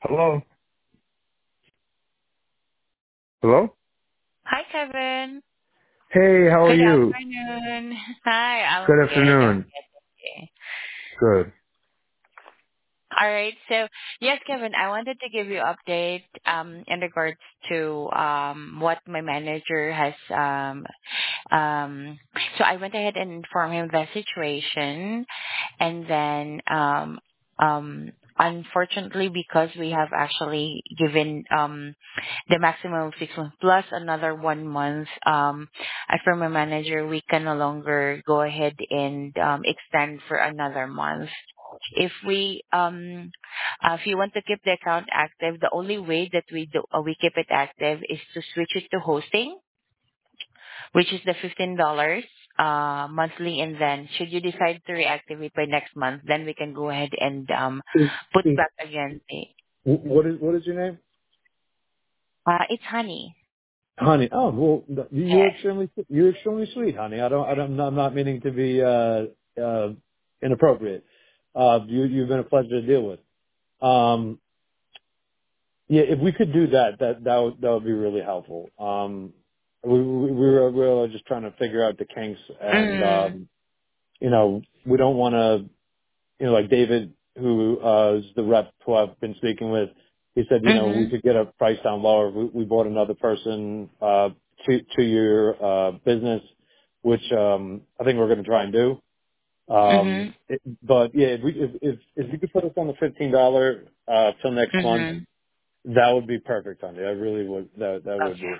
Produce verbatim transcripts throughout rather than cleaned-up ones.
Hello? Hello? Hi, Kevin. Hey, how are Good you? afternoon. Hi, I'm Good good. I'm afternoon. good. Good. All right. So, yes, Kevin, I wanted to give you update um, in regards to um, what my manager has um, um, so I went ahead and informed him the situation, and then um, um, unfortunately, because we have actually given um, the maximum of six months plus another one month, um, as for my manager, we can no longer go ahead and um, extend for another month. If we um uh, if you want to keep the account active, the only way that we do uh, we keep it active is to switch it to hosting, which is the fifteen dollars uh, monthly. And then should you decide to reactivate by next month, then we can go ahead and um, Is, put is, back again. the- wh- what is what is your name? Uh, it's honey. Honey. Oh, well, th- you're Yes. extremely you're extremely sweet, honey. I don't I don't I'm not meaning to be uh uh inappropriate. Uh you you've been a pleasure to deal with. Um yeah, if we could do that, that that would that would be really helpful. Um we we, we were we were just trying to figure out the kinks, and Mm-hmm. um you know, we don't want to, you know, like David, who uh, is the rep who I've been speaking with, he said, you know, we Mm-hmm. could get a price down lower. We, we bought another person uh, to to your uh, business, which um, I think we're going to try and do. Um, Mm-hmm. it, but yeah, if we if, if if you could put us on the fifteen dollar uh, till next month, Mm-hmm. that would be perfect, Andy. I really would. That that would Okay. be.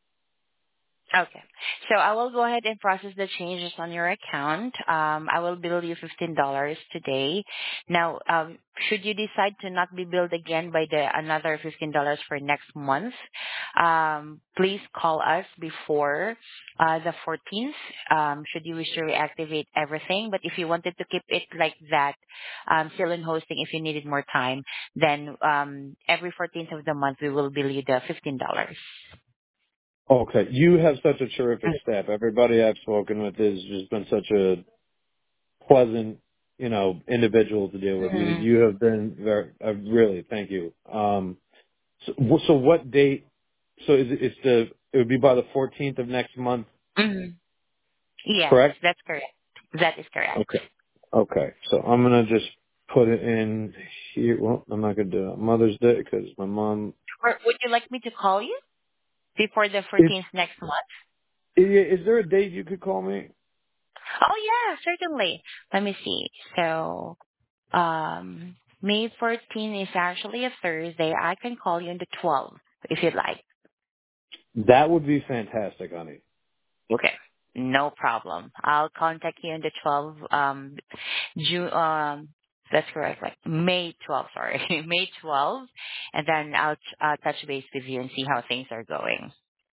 Okay. So I will go ahead and process the changes on your account. Um, I will bill you fifteen dollars today. Now, um, should you decide to not be billed again by the another fifteen dollars for next month, um, please call us before uh, the fourteenth. Um, should you wish to reactivate everything, but if you wanted to keep it like that, um, still in hosting, if you needed more time, then um, every fourteenth of the month we will bill you the fifteen dollars. Okay, you have such a terrific staff. Everybody I've spoken with has just been such a pleasant, you know, individual to deal with. You Mm-hmm. you have been very uh, really thank you. Um, so, so what date? So is it, it's the it would be by the fourteenth of next month, Mm-hmm. Yes, correct? that's correct. That is correct. Okay. Okay. So I'm gonna just put it in here. Well, I'm not gonna do it on Mother's Day because my mom. Or would you like me to call you before the Is, fourteenth next month? is there a date you could call me? Oh yeah, certainly. Let me see. So, um, May fourteenth is actually a Thursday. I can call you on the twelfth if you'd like. That would be fantastic, honey. Okay. No problem. I'll contact you on the twelfth, um, June, um, that's correct, like May twelfth, sorry, May twelfth, and then I'll uh, touch base with you and see how things are going.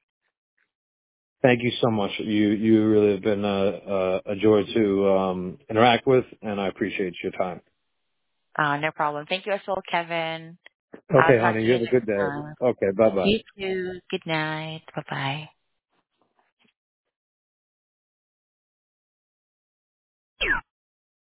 Thank you so much. You you really have been a, a, a joy to um, interact with, and I appreciate your time. Uh, no problem. Thank you as well, Kevin. I'll Okay, talk honey. to You you have a next good day. time. Okay. Bye bye. You too. Good night. Bye bye.